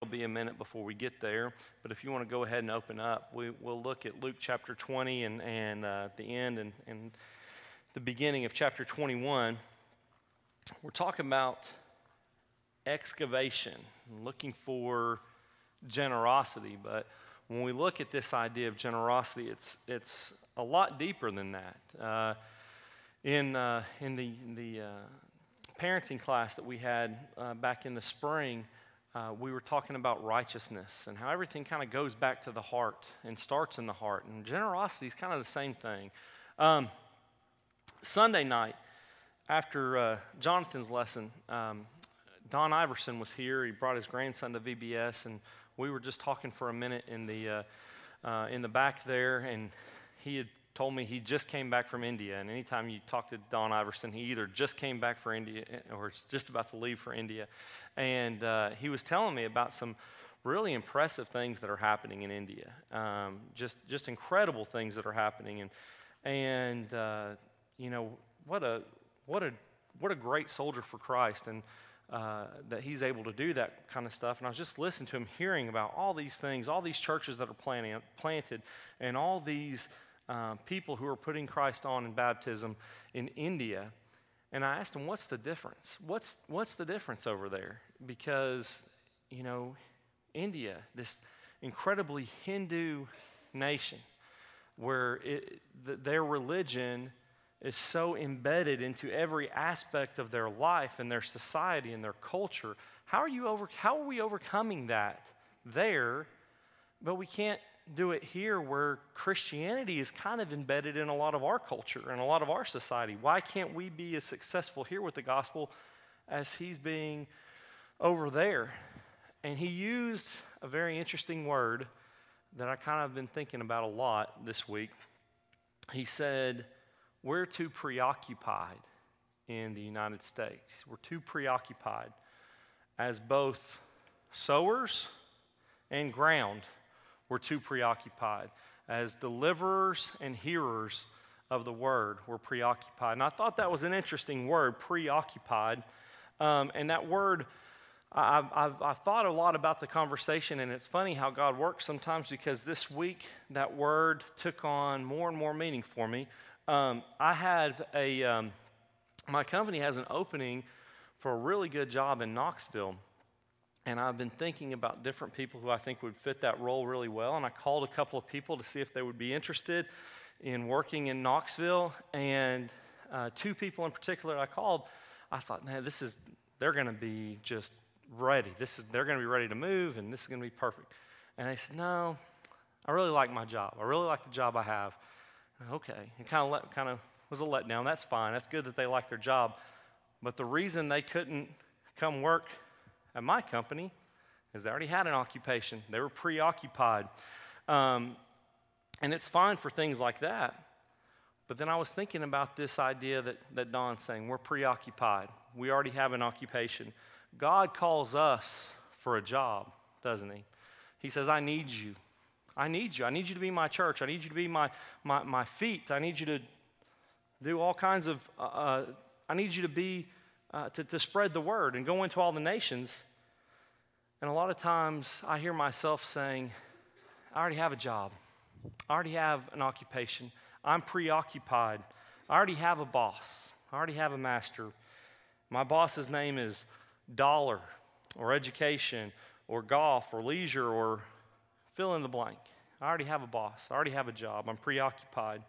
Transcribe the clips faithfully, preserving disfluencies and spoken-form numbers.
be a minute before we get there, but if you want to go ahead and open up, we, we'll look at Luke chapter twenty and, and uh, the end and, and the beginning of chapter twenty-one. We're talking about excavation, looking for generosity, but when we look at this idea of generosity, it's it's a lot deeper than that. Uh, in uh, in the the uh, parenting class that we had uh, back in the spring, uh, we were talking about righteousness and how everything kind of goes back to the heart and starts in the heart, and generosity is kind of the same thing. Um, Sunday night, after uh, Jonathan's lesson, um, Don Iverson was here. He brought his grandson to V B S, and we were just talking for a minute in the uh, uh, in the back there, and he had told me he just came back from India. And anytime you talk to Don Iverson, he either just came back for India or is just about to leave for India. And uh, he was telling me about some really impressive things that are happening in India, um, just just incredible things that are happening. And and uh, you know what a what a what a great soldier for Christ, and Uh, that he's able to do that kind of stuff. And I was just listening to him, hearing about all these things, all these churches that are planting, planted, and all these uh, people who are putting Christ on in baptism in India. And I asked him, what's the difference? What's, what's the difference over there? Because, you know, India, this incredibly Hindu nation, where it, th- their religion is so embedded into every aspect of their life and their society and their culture. How are you over? How are we overcoming that there? But we can't do it here, where Christianity is kind of embedded in a lot of our culture and a lot of our society. Why can't we be as successful here with the gospel as he's being over there? And he used a very interesting word that I kind of been thinking about a lot this week. He said, we're too preoccupied in the United States. We're too preoccupied as both sowers and ground. We're too preoccupied as deliverers and hearers of the word. We're preoccupied. And I thought that was an interesting word, preoccupied. Um, and that word, I've, I've, I've thought a lot about the conversation, and it's funny how God works sometimes, because this week that word took on more and more meaning for me. Um, I had a, um, my company has an opening for a really good job in Knoxville, and I've been thinking about different people who I think would fit that role really well, and I called a couple of people to see if they would be interested in working in Knoxville, and uh, two people in particular I called, I thought, man, this is, they're going to be just ready. This is, they're going to be ready to move, and this is going to be perfect. And they said, no, I really like my job. I really like the job I have. Okay, it kind of let, kind of was a letdown. That's fine. That's good that they like their job. But the reason they couldn't come work at my company is they already had an occupation. They were preoccupied. Um, and it's fine for things like that. But then I was thinking about this idea that, that Don's saying, we're preoccupied. We already have an occupation. God calls us for a job, doesn't he? He says, I need you. I need you. I need you to be my church. I need you to be my my, my feet. I need you to do all kinds of, uh, I need you to be, uh, to, to spread the word and go into all the nations. And a lot of times I hear myself saying, I already have a job. I already have an occupation. I'm preoccupied. I already have a boss. I already have a master. My boss's name is dollar or education or golf or leisure or fill in the blank. I already have a boss. I already have a job. I'm preoccupied.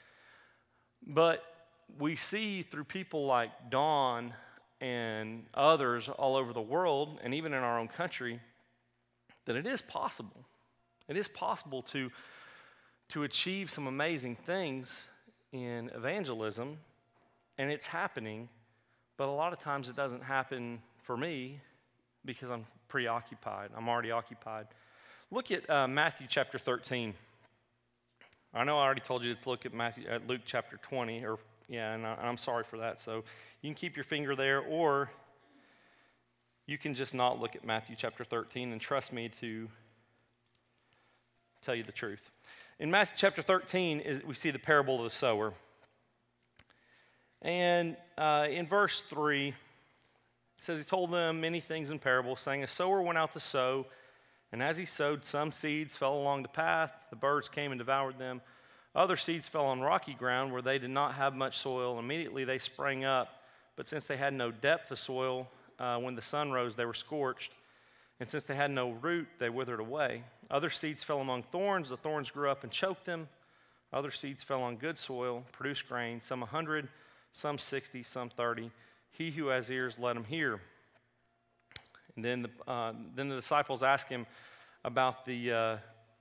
But we see through people like Don and others all over the world, and even in our own country, that it is possible. It is possible to, to achieve some amazing things in evangelism, and it's happening, but a lot of times it doesn't happen for me because I'm preoccupied. I'm already occupied. Look at uh, Matthew chapter thirteen. I know I already told you to look at Matthew, at Luke chapter twenty, or yeah, and, I, and I'm sorry for that. So you can keep your finger there, or you can just not look at Matthew chapter thirteen and trust me to tell you the truth. In Matthew chapter thirteen, is, we see the parable of the sower. And uh, in verse three, it says, he told them many things in parables, saying, a sower went out to sow, And as he sowed, some seeds fell along the path. The birds came and devoured them. Other seeds fell on rocky ground where they did not have much soil. Immediately they sprang up, but since they had no depth of soil, uh, when the sun rose, they were scorched. And since they had no root, they withered away. Other seeds fell among thorns. The thorns grew up and choked them. Other seeds fell on good soil, produced grain, some a hundred, some sixty, some thirty. He who has ears, let him hear. And then the, uh, then the disciples asked him about the uh,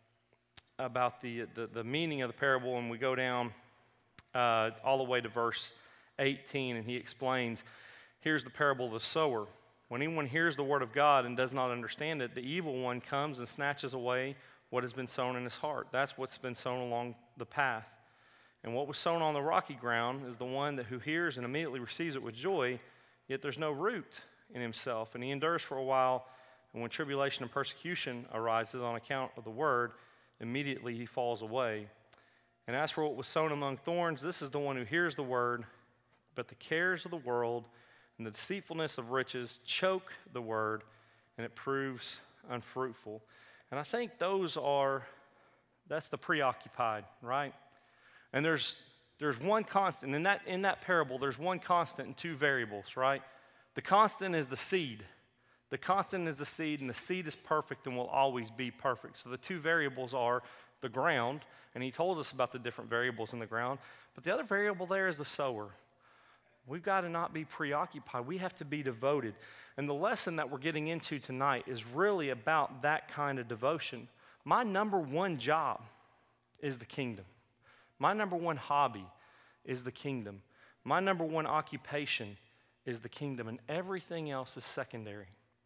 about the, the the meaning of the parable, and we go down uh, all the way to verse eighteen, and he explains, here's the parable of the sower. When anyone hears the word of God and does not understand it, the evil one comes and snatches away what has been sown in his heart. That's what's been sown along the path. And what was sown on the rocky ground is the one that who hears and immediately receives it with joy, yet there's no root in himself, and he endures for a while, and when tribulation and persecution arises on account of the word, immediately he falls away. And as for what was sown among thorns, this is the one who hears the word, but the cares of the world and the deceitfulness of riches choke the word, and it proves unfruitful. And I think those are, that's the preoccupied, right? And there's there's one constant, in that, in that parable, there's one constant and two variables, right? The constant is the seed. The constant is the seed, and the seed is perfect and will always be perfect. So the two variables are the ground, and he told us about the different variables in the ground, but the other variable there is the sower. We've got to not be preoccupied. We have to be devoted. And the lesson that we're getting into tonight is really about that kind of devotion. My number one job is the kingdom. My number one hobby is the kingdom. My number one occupation is the kingdom, and everything else is secondary.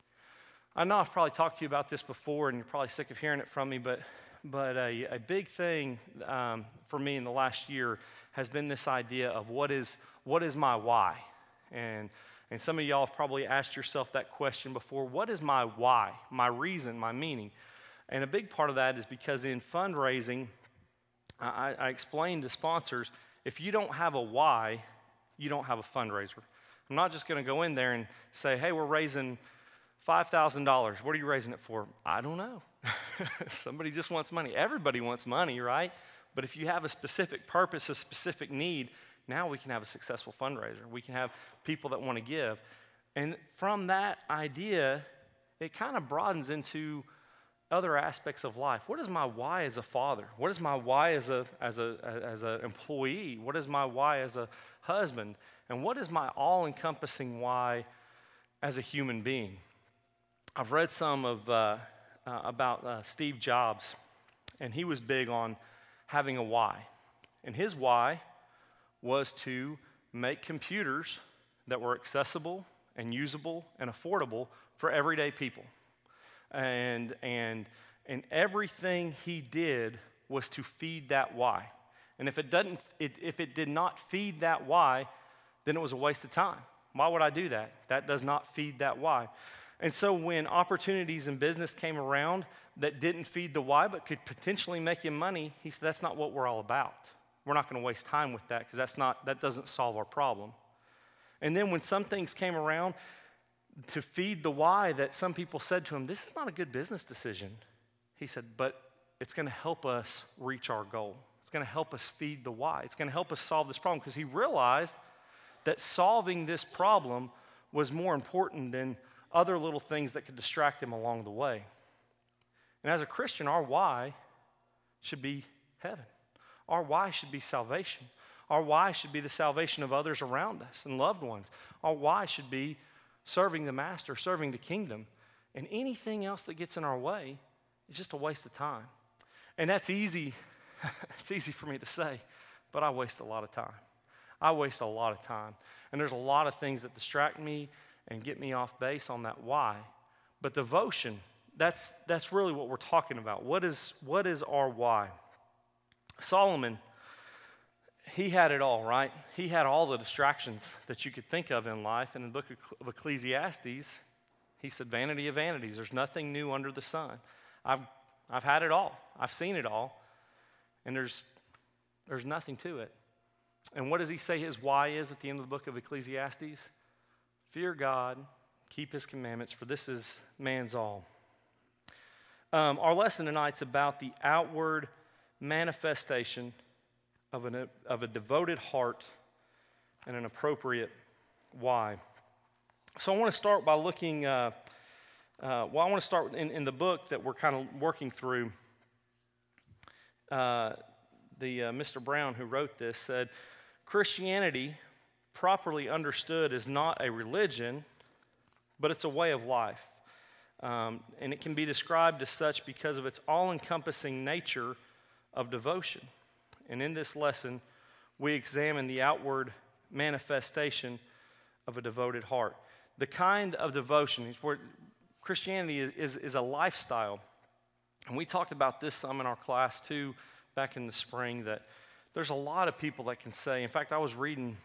I know I've probably talked to you about this before, and you're probably sick of hearing it from me, but but a, a big thing um, for me in the last year has been this idea of what is what is my why? And and some of y'all have probably asked yourself that question before. What is my why? My reason, my meaning? And a big part of that is because in fundraising, I, I explained to sponsors, if you don't have a why, you don't have a fundraiser. I'm not just going to go in there and say, hey, we're raising five thousand dollars. What are you raising it for? I don't know. Somebody just wants money. Everybody wants money, right? But if you have a specific purpose, a specific need, now we can have a successful fundraiser. We can have people that want to give. And from that idea, it kind of broadens into other aspects of life. What is my why as a father? What is my why as a as a as an employee? What is my why as a husband? And what is my all-encompassing why as a human being? I've read some of uh, uh, about uh, Steve Jobs, and he was big on having a why. And his why was to make computers that were accessible and usable and affordable for everyday people. And, and, and everything he did was to feed that why. And if it, doesn't, it, if it did not feed that why, then it was a waste of time. Why would I do that? That does not feed that why. And so when opportunities in business came around that didn't feed the why but could potentially make him money, he said, that's not what we're all about. We're not going to waste time with that because that's not, that doesn't solve our problem. And then when some things came around to feed the why that some people said to him, this is not a good business decision. He said, but it's going to help us reach our goal. It's going to help us feed the why. It's going to help us solve this problem because he realized that solving this problem was more important than other little things that could distract him along the way. And as a Christian, our why should be heaven. Our why should be salvation. Our why should be the salvation of others around us and loved ones. Our why should be serving the master, serving the kingdom. And anything else that gets in our way is just a waste of time. And that's easy. It's easy for me to say, but I waste a lot of time. I waste a lot of time. And there's a lot of things that distract me and get me off base on that why. But devotion, that's that's really what we're talking about. What is what is our why? Solomon, he had it all, right? He had all the distractions that you could think of in life. And in the book of Ecclesiastes, he said, vanity of vanities. There's nothing new under the sun. I've I've had it all. I've seen it all. And there's there's nothing to it. And what does he say his why is at the end of the book of Ecclesiastes? Fear God, keep his commandments, for this is man's all. Um, our lesson tonight's about the outward manifestation of, an, of a devoted heart and an appropriate why. So I want to start by looking, uh, uh, well, I want to start in, in the book that we're kind of working through. Uh, the uh, Mister Brown, who wrote this, said, Christianity, properly understood, is not a religion, but it's a way of life. Um, and it can be described as such because of its all-encompassing nature of devotion. And in this lesson, we examine the outward manifestation of a devoted heart. The kind of devotion, where Christianity is, is, is a lifestyle. And we talked about this some in our class too back in the spring, that there's a lot of people that can say, in fact, I was reading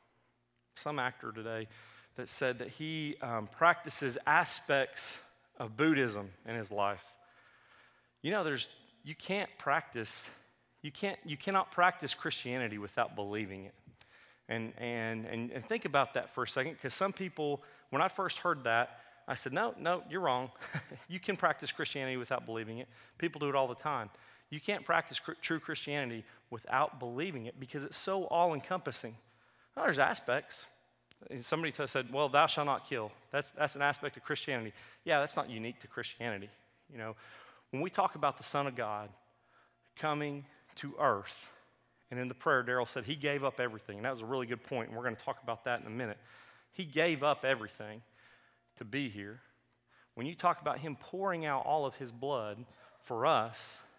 some actor today that said that he um, practices aspects of Buddhism in his life. You know, there's you can't practice, you can't you cannot practice Christianity without believing it. And and and, and think about that for a second, because some people, when I first heard that, I said, no, no, you're wrong. You can practice Christianity without believing it. People do it all the time. You can't practice cr- true Christianity without believing it because it's so all-encompassing. Well, there's aspects. Somebody said, well, thou shalt not kill. That's, that's an aspect of Christianity. Yeah, that's not unique to Christianity. You know, when we talk about the Son of God coming to earth, and in the prayer, Daryl said he gave up everything. And that was a really good point, and we're going to talk about that in a minute. He gave up everything to be here. When you talk about him pouring out all of his blood for us,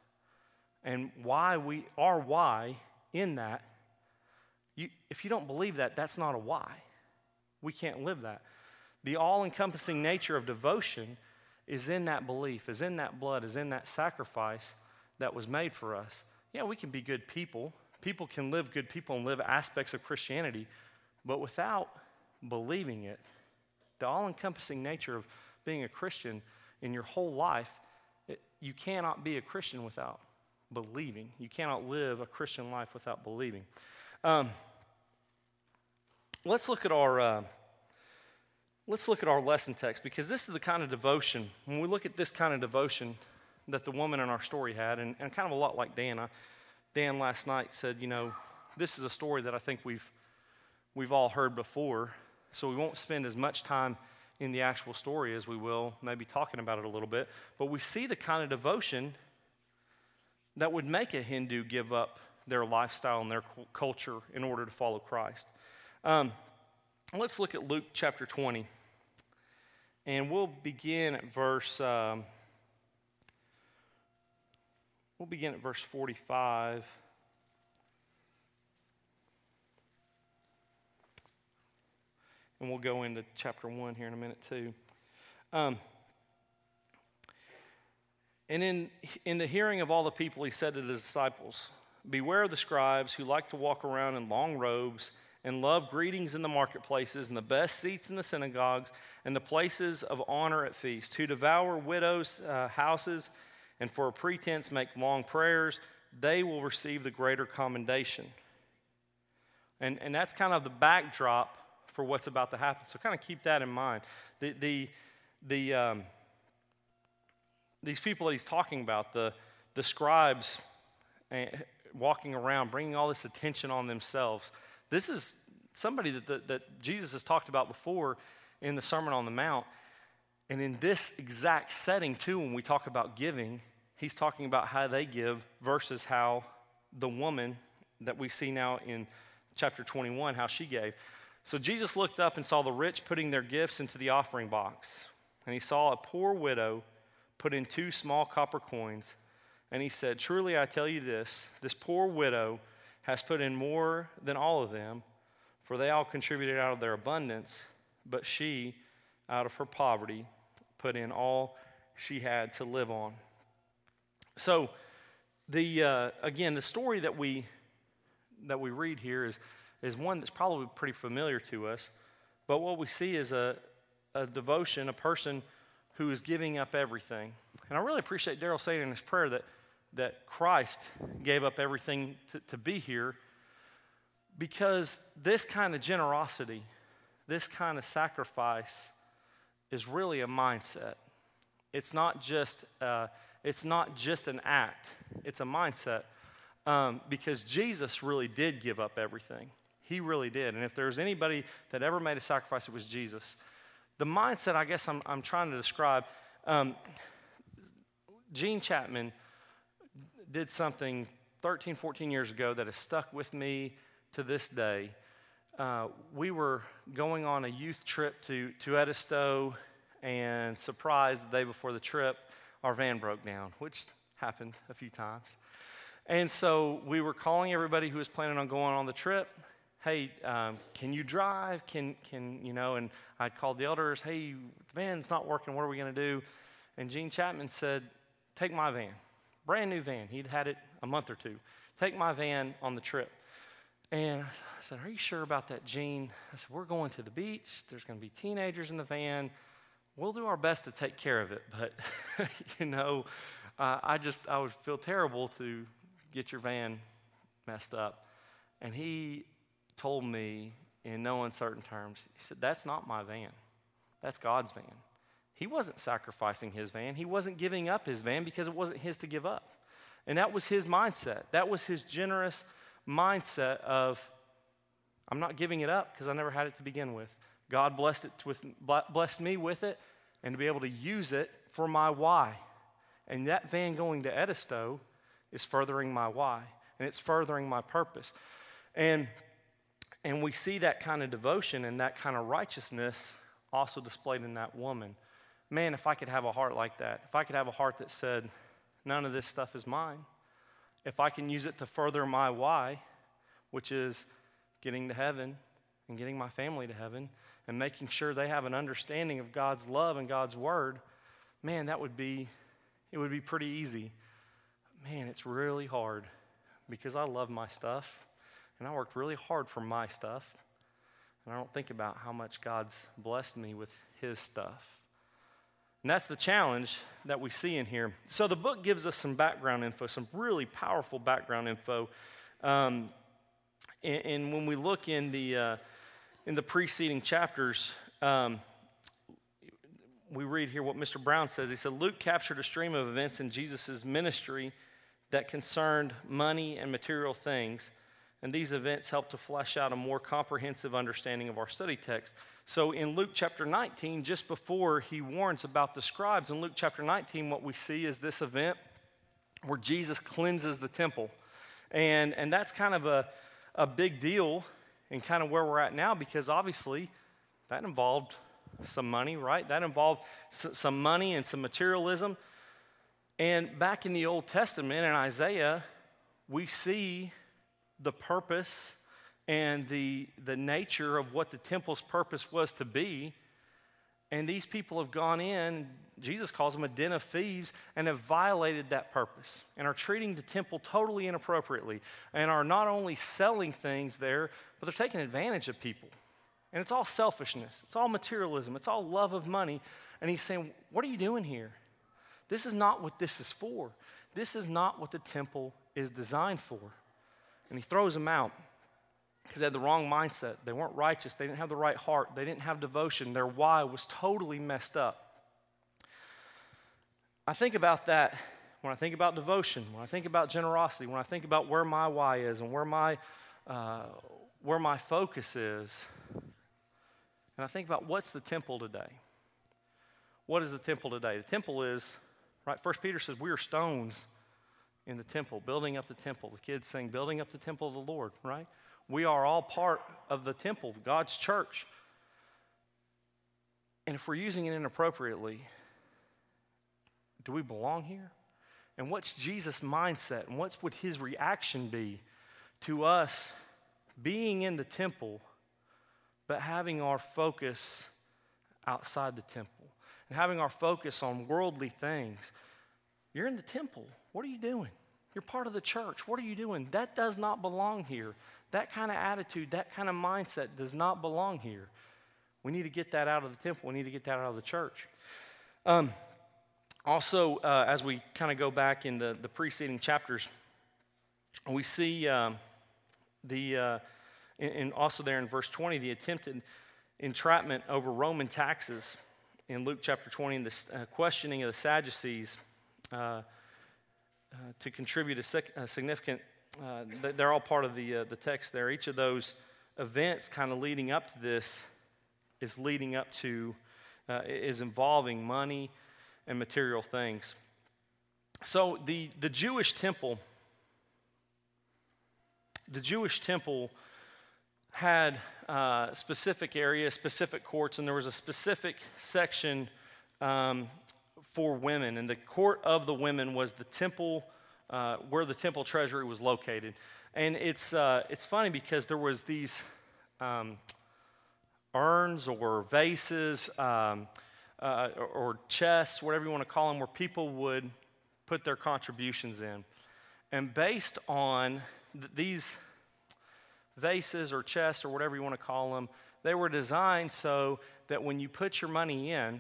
and why we, our why in that, you, if you don't believe that, that's not a why. We can't live that. The all-encompassing nature of devotion is in that belief, is in that blood, is in that sacrifice that was made for us. Yeah, we can be good people. People can live good people and live aspects of Christianity, but without believing it, the all-encompassing nature of being a Christian in your whole life, it, you cannot be a Christian without believing. You cannot live a Christian life without believing. Um, let's look at our uh, let's look at our lesson text, because this is the kind of devotion. When we look at this kind of devotion that the woman in our story had, and, and kind of a lot like Dan. I, Dan last night said, you know, this is a story that I think we've we've all heard before. So we won't spend as much time in the actual story as we will maybe talking about it a little bit. But we see the kind of devotion that would make a Hindu give up their lifestyle and their culture in order to follow Christ. Um, let's look at Luke chapter twenty. And we'll begin at verse, um, we'll begin at verse forty-five. And we'll go into chapter one here in a minute too. Um, and in, in the hearing of all the people, he said to the disciples, beware of the scribes who like to walk around in long robes and love greetings in the marketplaces and the best seats in the synagogues and the places of honor at feasts, who devour widows' uh, houses and for a pretense make long prayers. They will receive the greater commendation. And, and that's kind of the backdrop for what's about to happen. So kind of keep that in mind. The the the um, these people that he's talking about, the the scribes uh, walking around, bringing all this attention on themselves. This is somebody that, that that Jesus has talked about before in the Sermon on the Mount, and in this exact setting too. When we talk about giving, he's talking about how they give versus how the woman that we see now in chapter twenty-one, how she gave. So Jesus looked up and saw the rich putting their gifts into the offering box. And he saw a poor widow put in two small copper coins. And he said, truly I tell you this, this poor widow has put in more than all of them, for they all contributed out of their abundance, but she, out of her poverty, put in all she had to live on. So, the uh, again, the story that we that we read here is is one that's probably pretty familiar to us. But what we see is a, a devotion, a person who is giving up everything. And I really appreciate Daryl saying in his prayer that, that Christ gave up everything to, to be here, because this kind of generosity, this kind of sacrifice is really a mindset. It's not just uh, it's not just an act. It's a mindset. Um, because Jesus really did give up everything. He really did. And if there was anybody that ever made a sacrifice, it was Jesus. The mindset, I guess I'm, I'm trying to describe, um, Gene Chapman did something thirteen, fourteen years ago that has stuck with me to this day. Uh, we were going on a youth trip to, to Edisto, and surprise, the day before the trip, our van broke down, which happened a few times. And so we were calling everybody who was planning on going on the trip. Hey, um, can you drive? Can, can, you know, and I called the elders. Hey, the van's not working. What are we going to do? And Gene Chapman said, take my van. Brand new van. He'd had it a month or two. Take my van on the trip. And I said, are you sure about that, Gene? I said, we're going to the beach. There's going to be teenagers in the van. We'll do our best to take care of it. But, you know, uh, I just, I would feel terrible to get your van messed up. And he told me in no uncertain terms, he said, that's not my van. That's God's van. He wasn't sacrificing his van. He wasn't giving up his van because it wasn't his to give up. And that was his mindset. That was his generous mindset of, I'm not giving it up because I never had it to begin with. God blessed it with, blessed me with it, and to be able to use it for my why. And that van going to Edisto is furthering my why, and it's furthering my purpose. And, and we see that kind of devotion and that kind of righteousness also displayed in that woman. Man, if I could have a heart like that, if I could have a heart that said, none of this stuff is mine, if I can use it to further my why, which is getting to heaven and getting my family to heaven and making sure they have an understanding of God's love and God's word, man, that would be, it would be pretty easy. Man, it's really hard because I love my stuff and I worked really hard for my stuff, and I don't think about how much God's blessed me with his stuff. And that's the challenge that we see in here. So the book gives us some background info, some really powerful background info. Um, and, and when we look in the uh, in the preceding chapters, um, we read here what Mister Brown says. He said, Luke captured a stream of events in Jesus' ministry that concerned money and material things, and these events helped to flesh out a more comprehensive understanding of our study text. So in Luke chapter nineteen, just before he warns about the scribes, in Luke chapter nineteen, what we see is this event where Jesus cleanses the temple. And, and that's kind of a, a big deal in kind of where we're at now, because obviously that involved some money, right? That involved s- some money and some materialism. And back in the Old Testament, in Isaiah, we see the purpose and the, the nature of what the temple's purpose was to be. And these people have gone in, Jesus calls them a den of thieves, and have violated that purpose and are treating the temple totally inappropriately and are not only selling things there, but they're taking advantage of people. And it's all selfishness. It's all materialism. It's all love of money. And he's saying, what are you doing here? This is not what this is for. This is not what the temple is designed for. And he throws them out because they had the wrong mindset. They weren't righteous. They didn't have the right heart. They didn't have devotion. Their why was totally messed up. I think about that when I think about devotion, when I think about generosity, when I think about where my why is and where my, uh, where my focus is. And I think about what's the temple today? What is the temple today? The temple is, right, First Peter says we are stones in the temple, building up the temple. The kids sing, building up the temple of the Lord, right? We are all part of the temple, God's church. And if we're using it inappropriately, do we belong here? And what's Jesus' mindset? And what would his reaction be to us being in the temple, but having our focus outside the temple and having our focus on worldly things? You're in the temple. What are you doing? You're part of the church. What are you doing? That does not belong here. That kind of attitude, that kind of mindset does not belong here. We need to get that out of the temple. We need to get that out of the church. Um, also, uh, as we kind of go back in the, the preceding chapters, we see um, the, uh, and also there in verse twenty, the attempted entrapment over Roman taxes in Luke chapter twenty, in the uh, questioning of the Sadducees, uh, uh, to contribute a, sig- a significant, uh, they're all part of the, uh, the text there. Each of those events kind of leading up to this is leading up to, uh, is involving money and material things. So the, the Jewish temple, the Jewish temple had uh, specific areas, specific courts, and there was a specific section um, for women. And the court of the women was the temple, uh, where the temple treasury was located. And it's uh, it's funny because there was these um, urns or vases um, uh, or, or chests, whatever you want to call them, where people would put their contributions in. And based on th- these vases or chests or whatever you want to call them, they were designed so that when you put your money in,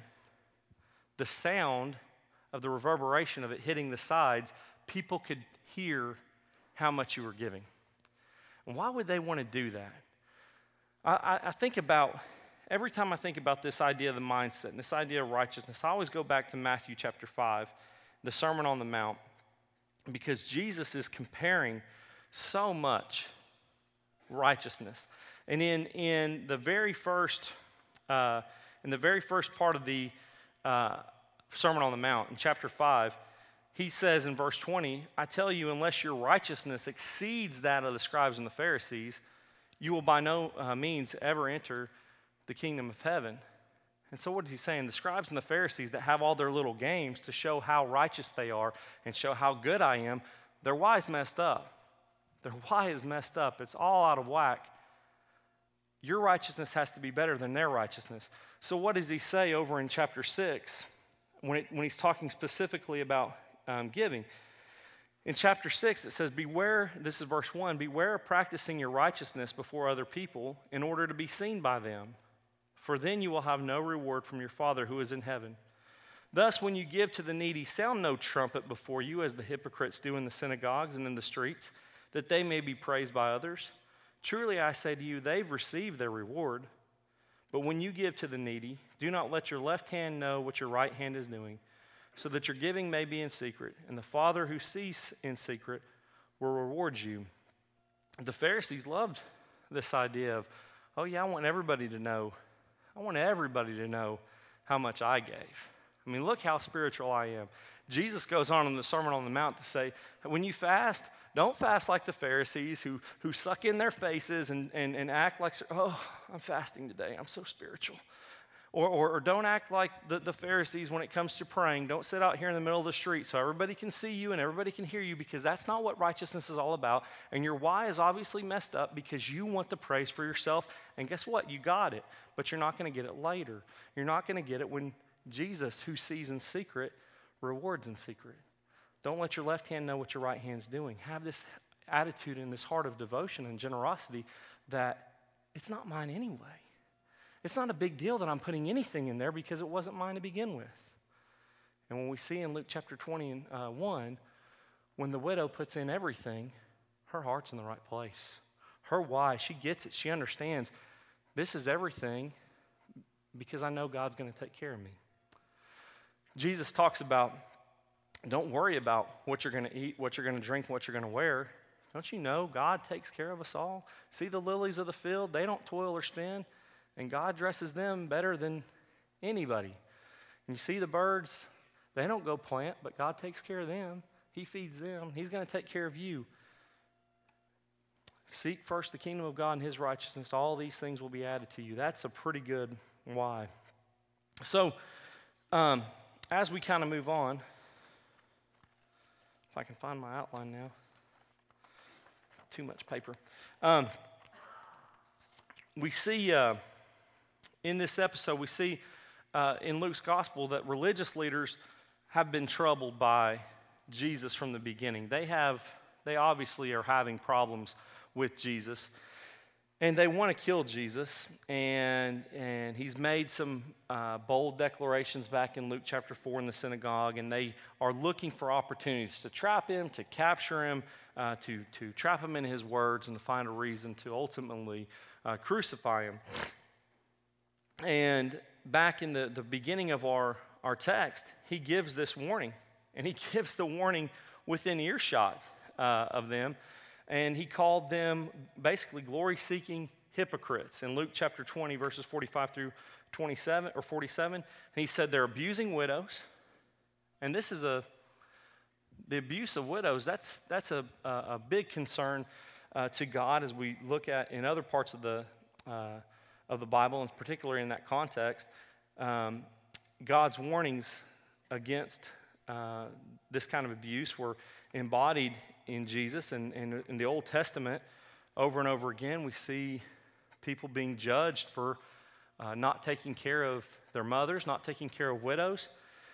the sound of the reverberation of it hitting the sides, people could hear how much you were giving. And why would they want to do that? I, I, I think about, every time I think about this idea of the mindset and this idea of righteousness, I always go back to Matthew chapter five, the Sermon on the Mount, because Jesus is comparing so much righteousness. And in, in the very first uh, in the very first part of the uh, Sermon on the Mount, in chapter five, he says in verse twenty, I tell you, unless your righteousness exceeds that of the scribes and the Pharisees, you will by no uh, means ever enter the kingdom of heaven. And so what is he saying? The scribes and the Pharisees that have all their little games to show how righteous they are and show how good I am, their why is messed up. Their why is messed up. It's all out of whack. Your righteousness has to be better than their righteousness. So what does he say over in chapter six when, it, when he's talking specifically about um, giving? In chapter six, it says, beware, this is verse one, beware of practicing your righteousness before other people in order to be seen by them. For then you will have no reward from your Father who is in heaven. Thus, when you give to the needy, sound no trumpet before you as the hypocrites do in the synagogues and in the streets, that they may be praised by others. Truly I say to you, they've received their reward. But when you give to the needy, do not let your left hand know what your right hand is doing, so that your giving may be in secret, and the Father who sees in secret will reward you. The Pharisees loved this idea of, oh yeah, I want everybody to know. I want everybody to know how much I gave. I mean, look how spiritual I am. Jesus goes on in the Sermon on the Mount to say, when you fast, don't fast like the Pharisees who, who suck in their faces and, and, and act like, oh, I'm fasting today. I'm so spiritual. Or, or, or don't act like the, the Pharisees when it comes to praying. Don't sit out here in the middle of the street so everybody can see you and everybody can hear you, because that's not what righteousness is all about. And your why is obviously messed up because you want the praise for yourself. And guess what? You got it, but you're not going to get it later. You're not going to get it when Jesus, who sees in secret, rewards in secret. Don't let your left hand know what your right hand's doing. Have this attitude and this heart of devotion and generosity that it's not mine anyway. It's not a big deal that I'm putting anything in there because it wasn't mine to begin with. And when we see in Luke chapter twenty-one, when the widow puts in everything, her heart's in the right place. Her why, she gets it. She understands this is everything because I know God's going to take care of me. Jesus talks about, don't worry about what you're going to eat, what you're going to drink, what you're going to wear. Don't you know God takes care of us all? See the lilies of the field? They don't toil or spin, and God dresses them better than anybody. And you see the birds? They don't go plant, but God takes care of them. He feeds them. He's going to take care of you. Seek first the kingdom of God and his righteousness. All these things will be added to you. That's a pretty good why. So, um, as we kind of move on, if I can find my outline now. Too much paper. Um, we see uh, in this episode, we see uh, in Luke's gospel that religious leaders have been troubled by Jesus from the beginning. They have, they obviously are having problems with Jesus, and they want to kill Jesus. And and he's made some uh, bold declarations back in Luke chapter four in the synagogue, and they are looking for opportunities to trap him, to capture him, uh, to to trap him in his words, and to find a reason to ultimately uh, crucify him. And back in the, the beginning of our, our text, he gives this warning. And he gives the warning within earshot uh, of them. And he called them basically glory-seeking hypocrites in Luke chapter twenty, verses forty-five through twenty-seven or forty-seven. And he said they're abusing widows. And this is a, the abuse of widows, that's, that's a, a, a big concern uh, to God as we look at in other parts of the, uh, of the Bible, and particularly in that context. Um, God's warnings against uh, this kind of abuse were embodied in Jesus, and, and in the Old Testament, over and over again, we see people being judged for uh, not taking care of their mothers, not taking care of widows.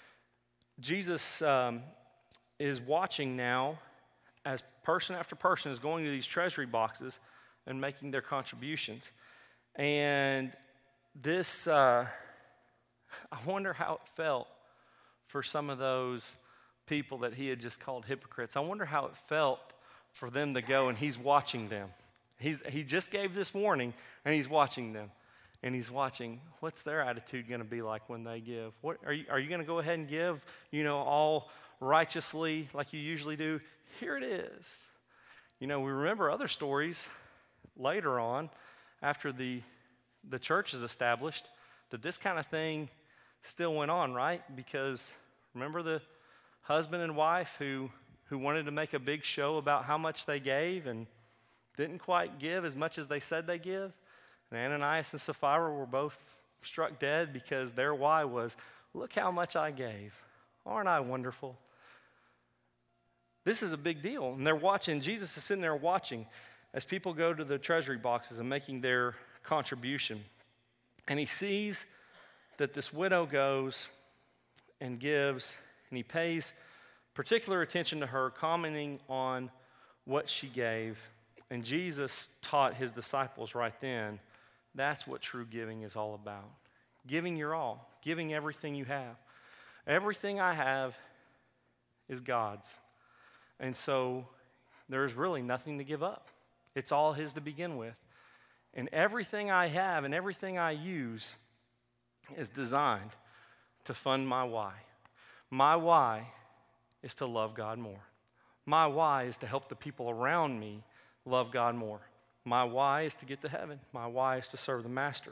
Jesus um, is watching now as person after person is going to these treasury boxes and making their contributions. And this, uh, I wonder how it felt for some of those people that he had just called hypocrites. I wonder how it felt for them to go and he's watching them. He's, he just gave this warning and he's watching them. And he's watching, what's their attitude going to be like when they give? What are you, are you going to go ahead and give, you know, all righteously like you usually do? Here it is. You know, we remember other stories later on after the, the church is established that this kind of thing still went on, right? Because remember the husband and wife who, who wanted to make a big show about how much they gave and didn't quite give as much as they said they give? And Ananias and Sapphira were both struck dead because their why was, look how much I gave. Aren't I wonderful? This is a big deal. And they're watching, Jesus is sitting there watching as people go to the treasury boxes and making their contribution. And he sees that this widow goes and gives, and he pays particular attention to her, commenting on what she gave. And Jesus taught his disciples right then, that's what true giving is all about. Giving your all, giving everything you have. Everything I have is God's. And so there's really nothing to give up. It's all his to begin with. And everything I have and everything I use is designed to fund my why. My why is to love God more. My why is to help the people around me love God more. My why is to get to heaven. My why is to serve the master.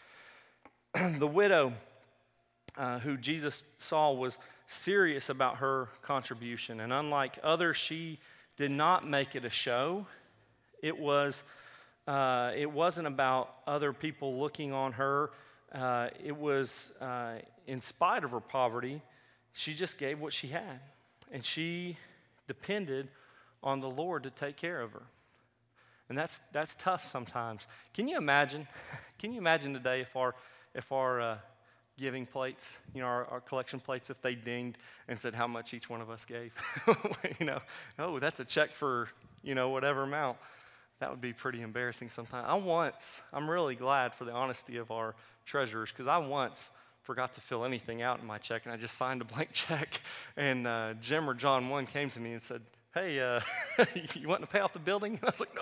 The widow uh, who Jesus saw was serious about her contribution. And unlike others, she did not make it a show. It, was, uh, it wasn't about other people looking on her. Uh, it was, uh, in spite of her poverty, she just gave what she had. And she depended on the Lord to take care of her. And that's that's tough sometimes. Can you imagine? Can you imagine today if our if our uh, giving plates, you know, our, our collection plates, if they dinged and said how much each one of us gave? You know, oh, that's a check for, you know, whatever amount. That would be pretty embarrassing sometimes. I once, I'm really glad for the honesty of our treasurers, because I once forgot to fill anything out in my check, and I just signed a blank check. And uh, Jim or John one came to me and said, hey, uh, you want to pay off the building? And I was like,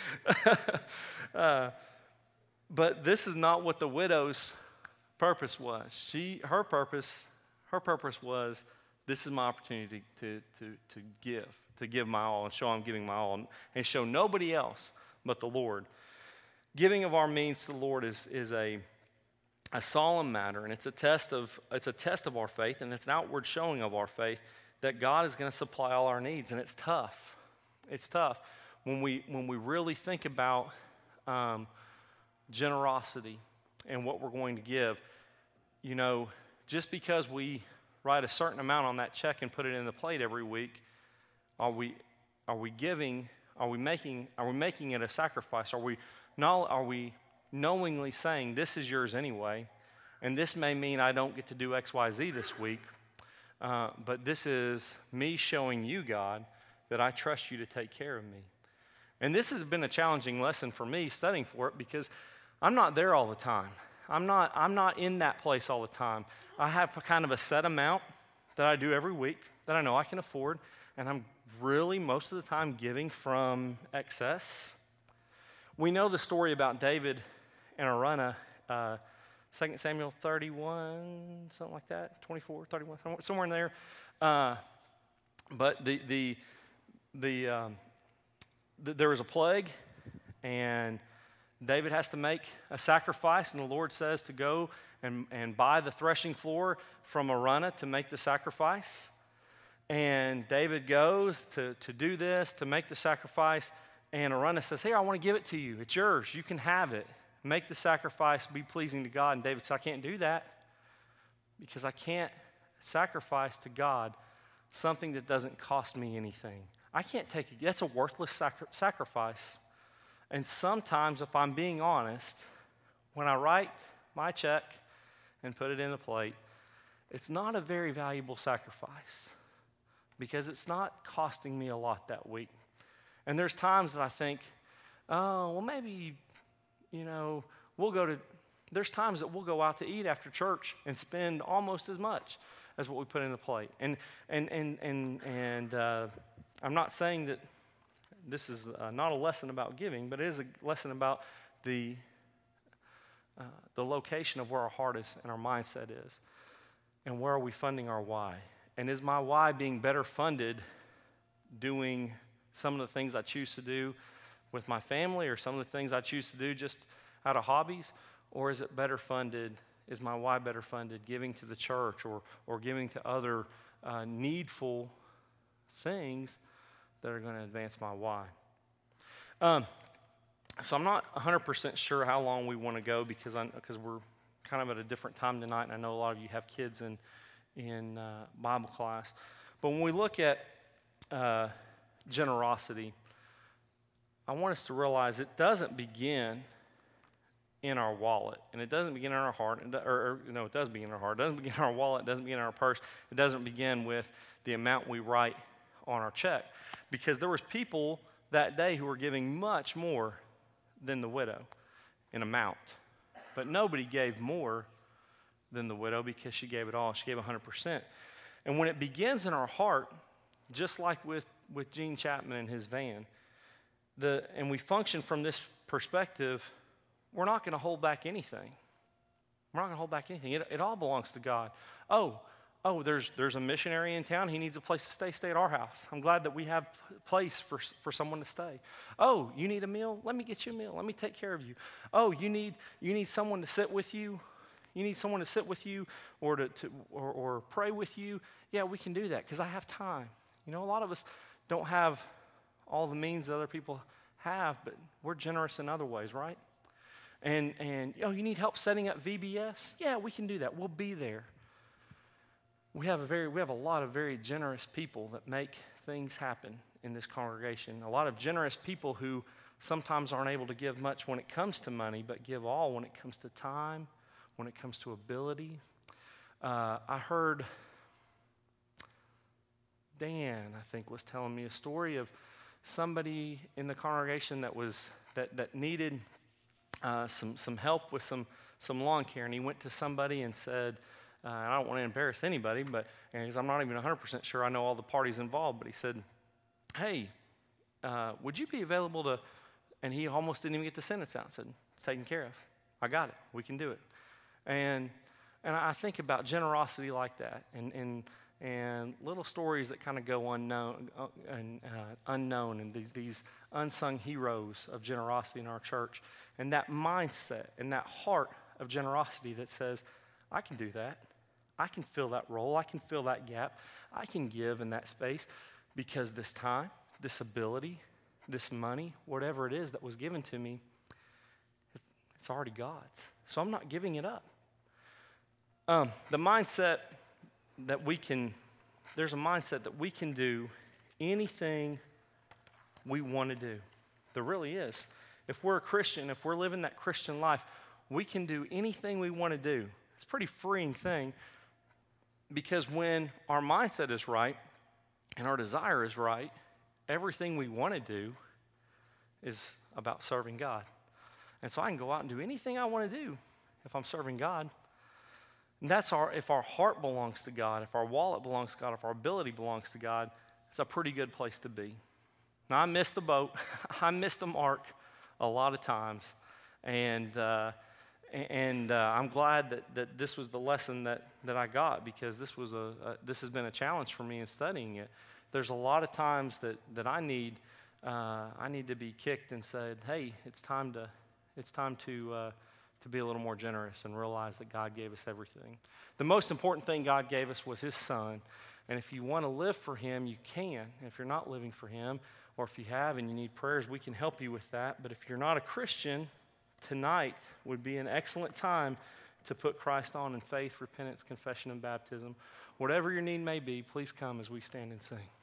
no. uh, but this is not what the widow's purpose was. She, her purpose, her purpose was, this is my opportunity to, to, to give, to give my all and show I'm giving my all and show nobody else but the Lord. Giving of our means to the Lord is, is a, a solemn matter, and it's a test of, it's a test of our faith, and it's an outward showing of our faith that God is going to supply all our needs, and it's tough. It's tough when we when we really think about um, generosity and what we're going to give. You know, just because we write a certain amount on that check and put it in the plate every week, are we are we giving? Are we making are we making it a sacrifice? Are we not? Are we knowingly saying this is yours anyway, and this may mean I don't get to do X, Y, Z this week? Uh, but this is me showing you, God, that I trust you to take care of me. And this has been a challenging lesson for me studying for it, because I'm not there all the time. I'm not, I'm not in that place all the time. I have a kind of a set amount that I do every week that I know I can afford, and I'm really most of the time giving from excess. We know the story about David and Araunah, uh, Second Samuel thirty-one, something like that, twenty-four, thirty-one, somewhere, somewhere in there. Uh, but the the the, um, the there was a plague, and David has to make a sacrifice, and the Lord says to go and, and buy the threshing floor from Araunah to make the sacrifice. And David goes to, to do this, to make the sacrifice, and Araunah says, "Here, I want to give it to you. It's yours. You can have it. Make the sacrifice, be pleasing to God." And David said, "I can't do that because I can't sacrifice to God something that doesn't cost me anything. I can't take it. That's a worthless sacri- sacrifice." And sometimes, if I'm being honest, when I write my check and put it in the plate, it's not a very valuable sacrifice because it's not costing me a lot that week. And there's times that I think, oh, well, maybe, you know, we'll go to, there's times that we'll go out to eat after church and spend almost as much as what we put in the plate. And, and, and, and, and uh, I'm not saying that this is uh, not a lesson about giving, but it is a lesson about the, uh, the location of where our heart is and our mindset is. And where are we funding our why? And is my why being better funded doing some of the things I choose to do with my family, or some of the things I choose to do just out of hobbies? Or is it better funded, is my why better funded giving to the church, or, or giving to other uh, needful things that are going to advance my why? Um, so I'm not one hundred percent sure how long we want to go because I because we're kind of at a different time tonight, and I know a lot of you have kids in in uh, Bible class. But when we look at uh, generosity, I want us to realize it doesn't begin in our wallet, and it doesn't begin in our heart, or, or no, it does begin in our heart. It doesn't begin in our wallet. It doesn't begin in our purse. It doesn't begin with the amount we write on our check, because there was people that day who were giving much more than the widow in amount, but nobody gave more than the widow because she gave it all. She gave one hundred percent. And when it begins in our heart, just like with, with Gene Chapman and his van, the and we function from this perspective, we're not going to hold back anything. We're not going to hold back anything. It, it all belongs to God. Oh, oh, there's there's a missionary in town. He needs a place to stay. Stay at our house. I'm glad that we have a place for, for someone to stay. Oh, you need a meal? Let me get you a meal. Let me take care of you. Oh, you need you need someone to sit with you? You need someone to sit with you or to, to or, or pray with you? Yeah, we can do that because I have time. You know, a lot of us don't have all the means that other people have, but we're generous in other ways, right? And, and oh, you need help setting up V B S? Yeah, we can do that. We'll be there. We have a very, we have a lot of very generous people that make things happen in this congregation. A lot of generous people who sometimes aren't able to give much when it comes to money, but give all when it comes to time, when it comes to ability. Uh, I heard Dan, I think, was telling me a story of somebody in the congregation that was that that needed uh, some some help with some some lawn care, and he went to somebody and said, uh, and I don't want to embarrass anybody, but because I'm not even one hundred percent sure I know all the parties involved, but he said, "Hey, uh, would you be available to?" And he almost didn't even get the sentence out. Said, "It's taken care of. I got it. We can do it." And and I think about generosity like that, and and and little stories that kind of go unknown uh, and uh, unknown, and th- these unsung heroes of generosity in our church, and that mindset and that heart of generosity that says, I can do that. I can fill that role. I can fill that gap. I can give in that space because this time, this ability, this money, whatever it is that was given to me, it's already God's. So I'm not giving it up. Um, the mindset that we can, there's a mindset that we can do anything we want to do. There really is. If we're a Christian, if we're living that Christian life, we can do anything we want to do. It's a pretty freeing thing, because when our mindset is right and our desire is right, everything we want to do is about serving God. And so I can go out and do anything I want to do if I'm serving God. And that's our, if our heart belongs to God, if our wallet belongs to God, if our ability belongs to God, it's a pretty good place to be. Now, I missed the boat. I missed the mark a lot of times. And uh, And uh, I'm glad that, that this was the lesson that, that I got, because this was a, a this has been a challenge for me in studying it. There's a lot of times that, that I need uh, I need to be kicked and said, hey, it's time to it's time to uh, to be a little more generous and realize that God gave us everything. The most important thing God gave us was His Son, and if you want to live for Him, you can. If you're not living for Him, or if you have and you need prayers, we can help you with that. But if you're not a Christian, tonight would be an excellent time to put Christ on in faith, repentance, confession, and baptism. Whatever your need may be, please come as we stand and sing.